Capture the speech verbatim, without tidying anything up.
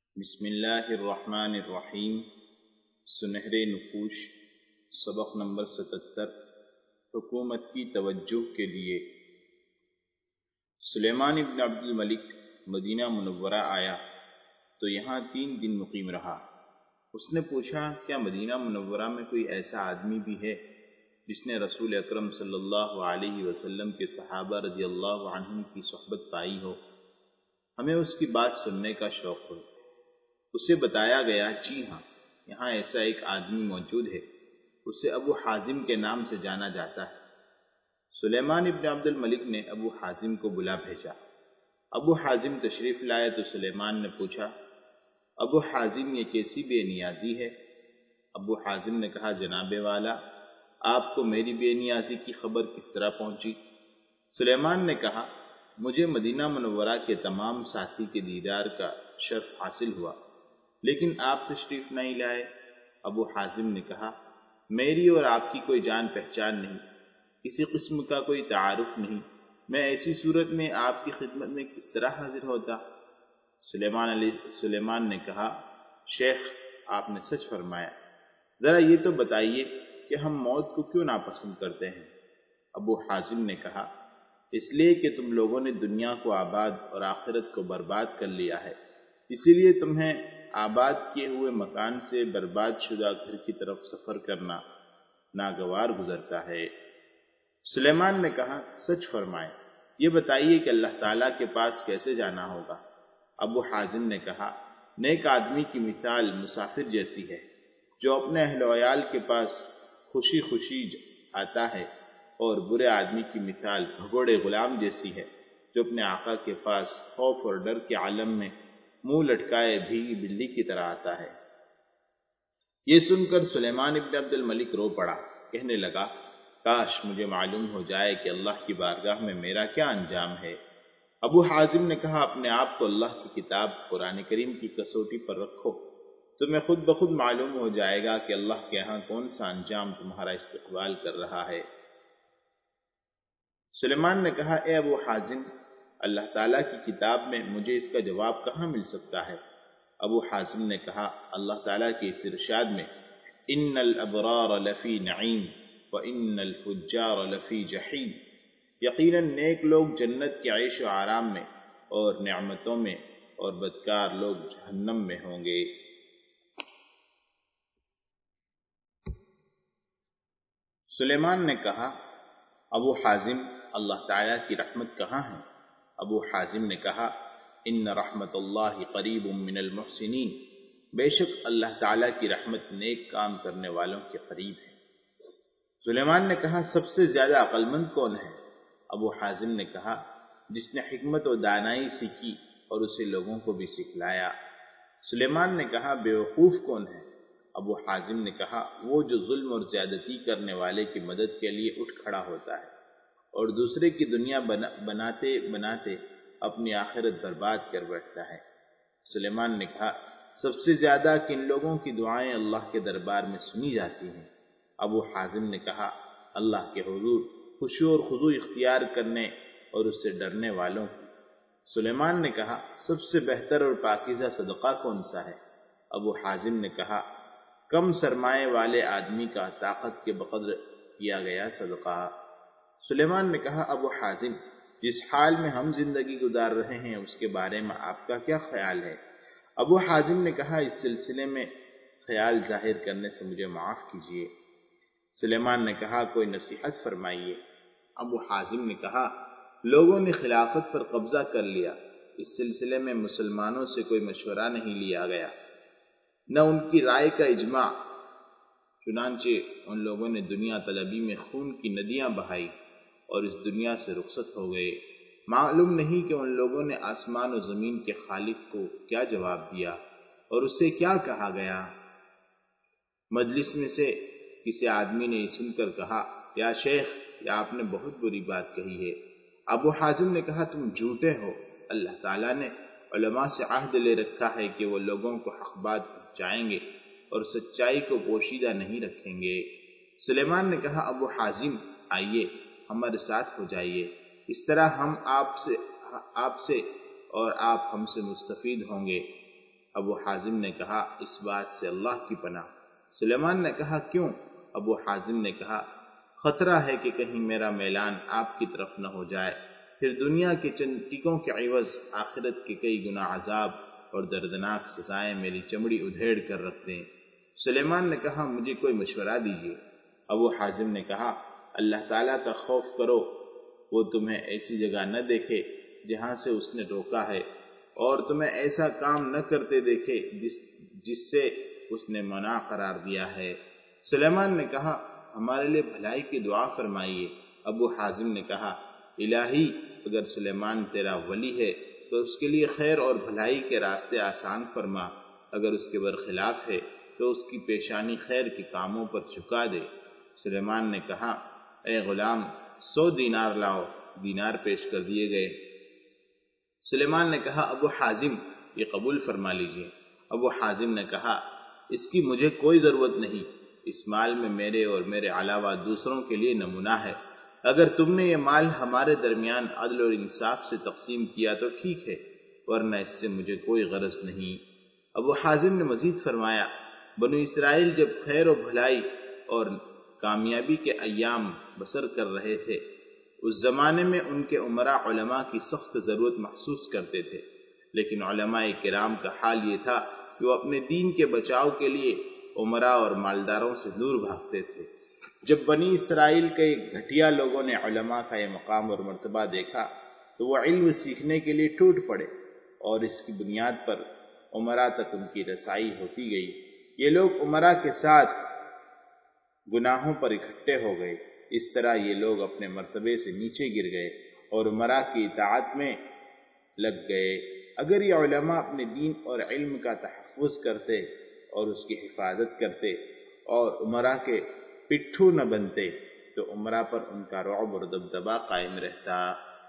بسم اللہ الرحمن الرحیم۔ سنہرے نقوش، سبق نمبر ستتر۔ حکومت کی توجہ کے لیے۔ سلیمان بن عبد الملک مدینہ منورہ آیا تو یہاں تین دن مقیم رہا۔ اس نے پوچھا، کیا مدینہ منورہ میں کوئی ایسا آدمی بھی ہے جس نے رسول اکرم صلی اللہ علیہ وسلم کے صحابہ رضی اللہ عنہم کی صحبت پائی ہو؟ ہمیں اس کی بات سننے کا شوق ہو۔ اسے بتایا گیا، جی ہاں، یہاں ایسا ایک آدمی موجود ہے، اسے ابو حازم کے نام سے جانا جاتا ہے۔ سلیمان ابن عبد الملک نے ابو حازم کو بلا بھیجا۔ ابو حازم تشریف لائے تو سلیمان نے پوچھا، ابو حازم یہ کیسی بے نیازی ہے؟ ابو حازم نے کہا، جناب والا، آپ کو میری بے نیازی کی خبر کس طرح پہنچی؟ سلیمان نے کہا، مجھے مدینہ منورہ کے تمام ساتھی کے دیدار کا شرف حاصل ہوا، لیکن آپ تشریف نہیں لائے۔ ابو حازم نے کہا، میری اور آپ کی کوئی جان پہچان نہیں، کسی قسم کا کوئی تعارف نہیں، میں ایسی صورت میں آپ کی خدمت میں کس طرح حاضر ہوتا؟ سلیمان علیہ سلیمان نے کہا، شیخ، آپ نے سچ فرمایا، ذرا یہ تو بتائیے کہ ہم موت کو کیوں ناپسند کرتے ہیں؟ ابو حازم نے کہا، اس لیے کہ تم لوگوں نے دنیا کو آباد اور آخرت کو برباد کر لیا ہے، اسی لیے تمہیں آباد کیے ہوئے مکان سے برباد شدہ گھر کی طرف سفر کرنا ناگوار گزرتا ہے۔ سلیمان نے کہا، سچ فرمائے، یہ بتائیے کہ اللہ تعالیٰ کے پاس کیسے جانا ہوگا؟ ابو حازم نے کہا، نیک آدمی کی مثال مسافر جیسی ہے جو اپنے اہل و عیال کے پاس خوشی خوشی آتا ہے، اور برے آدمی کی مثال بھگوڑے غلام جیسی ہے جو اپنے آقا کے پاس خوف اور ڈر کے عالم میں منہ لٹکائے بھیگی بلی کی طرح آتا ہے۔ یہ سن کر سلیمان ابن عبد الملک رو پڑا، کہنے لگا، کاش مجھے معلوم ہو جائے کہ اللہ کی بارگاہ میں میرا کیا انجام ہے۔ ابو حازم نے کہا، اپنے آپ کو اللہ کی کتاب قرآن کریم کی کسوٹی پر رکھو، تمہیں خود بخود معلوم ہو جائے گا کہ اللہ کے ہاں کون سا انجام تمہارا استقبال کر رہا ہے۔ سلیمان نے کہا، اے ابو حازم، اللہ تعالیٰ کی کتاب میں مجھے اس کا جواب کہاں مل سکتا ہے؟ ابو حازم نے کہا، اللہ تعالیٰ کے اس ارشاد میں، ان الابرار لفی نعیم وان الفجار لفی جحیم، یقیناً نیک لوگ جنت کے عیش و آرام میں اور نعمتوں میں، اور بدکار لوگ جہنم میں ہوں گے۔ سلیمان نے کہا، ابو حازم، اللہ تعالیٰ کی رحمت کہاں ہے؟ ابو حازم نے کہا، ان رحمت اللہ قریب من المحسنین، بے شک اللہ تعالیٰ کی رحمت نیک کام کرنے والوں کے قریب ہے۔ سلیمان نے کہا، سب سے زیادہ عقل مند کون ہے؟ ابو حازم نے کہا، جس نے حکمت و دانائی سیکھی اور اسے لوگوں کو بھی سکھلایا۔ سلیمان نے کہا، بیوقوف کون ہے؟ ابو حازم نے کہا، وہ جو ظلم اور زیادتی کرنے والے کی مدد کے لیے اٹھ کھڑا ہوتا ہے اور دوسرے کی دنیا بنا بناتے بناتے اپنی آخرت برباد کر بیٹھتا ہے۔ سلیمان نے کہا، سب سے زیادہ کن لوگوں کی دعائیں اللہ کے دربار میں سنی جاتی ہیں؟ ابو حازم نے کہا، اللہ کے حضور خشوع اور خضوع اختیار کرنے اور اس سے ڈرنے والوں کی۔ سلیمان نے کہا، سب سے بہتر اور پاکیزہ صدقہ کون سا ہے؟ ابو حازم نے کہا، کم سرمایہ والے آدمی کا طاقت کے بقدر کیا گیا صدقہ۔ سلیمان نے کہا، ابو حازم، جس حال میں ہم زندگی گزار رہے ہیں اس کے بارے میں آپ کا کیا خیال ہے؟ ابو حازم نے کہا، اس سلسلے میں خیال ظاہر کرنے سے مجھے معاف کیجیے۔ سلیمان نے کہا، کوئی نصیحت فرمائیے۔ ابو حازم نے کہا، لوگوں نے خلافت پر قبضہ کر لیا، اس سلسلے میں مسلمانوں سے کوئی مشورہ نہیں لیا گیا، نہ ان کی رائے کا اجماع، چنانچہ ان لوگوں نے دنیا طلبی میں خون کی ندیاں بہائی اور اس دنیا سے رخصت ہو گئے۔ معلوم نہیں کہ ان لوگوں نے آسمان و زمین کے خالق کو کیا جواب دیا اور اسے کیا کہا گیا۔ مجلس میں سے کسی آدمی نے یہ سن کر کہا، یا شیخ، یہ آپ نے بہت بری بات کہی ہے۔ ابو حازم نے کہا، تم جھوٹے ہو، اللہ تعالیٰ نے علماء سے عہد لے رکھا ہے کہ وہ لوگوں کو حق بات پہنچائیں گے اور سچائی کو پوشیدہ نہیں رکھیں گے۔ سلیمان نے کہا، ابو حازم، آئیے ہمارے ساتھ ہو جائیے، اس طرح ہم آپ سے آپ سے اور آپ ہم سے مستفید ہوں گے۔ ابو حازم نے کہا اس بات سے اللہ کی پناہ۔ سلیمان نے کہا کیوں؟ ابو حازم نے کہا خطرہ ہے کہ کہیں میرا میلان آپ کی طرف نہ ہو جائے، پھر دنیا کے چند ٹکوں کے عوض آخرت کے کئی گنا عذاب اور دردناک سزائیں میری چمڑی ادھیڑ کر رکھ دیں۔ سلیمان نے کہا مجھے کوئی مشورہ دیجیے۔ ابو حازم نے کہا اللہ تعالیٰ کا خوف کرو، وہ تمہیں ایسی جگہ نہ دیکھے جہاں سے اس نے روکا ہے، اور تمہیں ایسا کام نہ کرتے دیکھے جس جس سے اس نے منع قرار دیا ہے۔ سلیمان نے کہا ہمارے لیے بھلائی کی دعا فرمائیے۔ ابو حازم نے کہا الہی اگر سلیمان تیرا ولی ہے تو اس کے لیے خیر اور بھلائی کے راستے آسان فرما، اگر اس کے برخلاف ہے تو اس کی پیشانی خیر کے کاموں پر جھکا دے۔ سلیمان نے کہا اے غلام سو دینار لاؤ۔ دینار پیش کر دیے گئے۔ سلیمان نے کہا ابو حازم یہ قبول فرما لیجیے۔ ابو حازم نے کہا اس کی مجھے کوئی ضرورت نہیں، اس مال میں میرے اور میرے علاوہ دوسروں کے لیے نمونہ ہے، اگر تم نے یہ مال ہمارے درمیان عدل اور انصاف سے تقسیم کیا تو ٹھیک ہے، ورنہ اس سے مجھے کوئی غرض نہیں۔ ابو حازم نے مزید فرمایا بنو اسرائیل جب خیر و بھلائی اور کامیابی کے ایام بسر کر رہے تھے اس زمانے میں ان کے امراء علماء کی سخت ضرورت محسوس کرتے تھے، لیکن علماء کرام کا حال یہ تھا کہ وہ اپنے دین کے بچاؤ کے لیے امراء اور مالداروں سے دور بھاگتے تھے۔ جب بنی اسرائیل کے گھٹیا لوگوں نے علماء کا یہ مقام اور مرتبہ دیکھا تو وہ علم سیکھنے کے لیے ٹوٹ پڑے، اور اس کی بنیاد پر امراء تک ان کی رسائی ہوتی گئی۔ یہ لوگ امراء کے ساتھ گناہوں پر اکٹھے ہو گئے، اس طرح یہ لوگ اپنے مرتبے سے نیچے گر گئے اور امراء کی اطاعت میں لگ گئے۔ اگر یہ علماء اپنے دین اور علم کا تحفظ کرتے اور اس کی حفاظت کرتے اور امراء کے پٹھو نہ بنتے تو امراء پر ان کا رعب اور دبدبہ قائم رہتا۔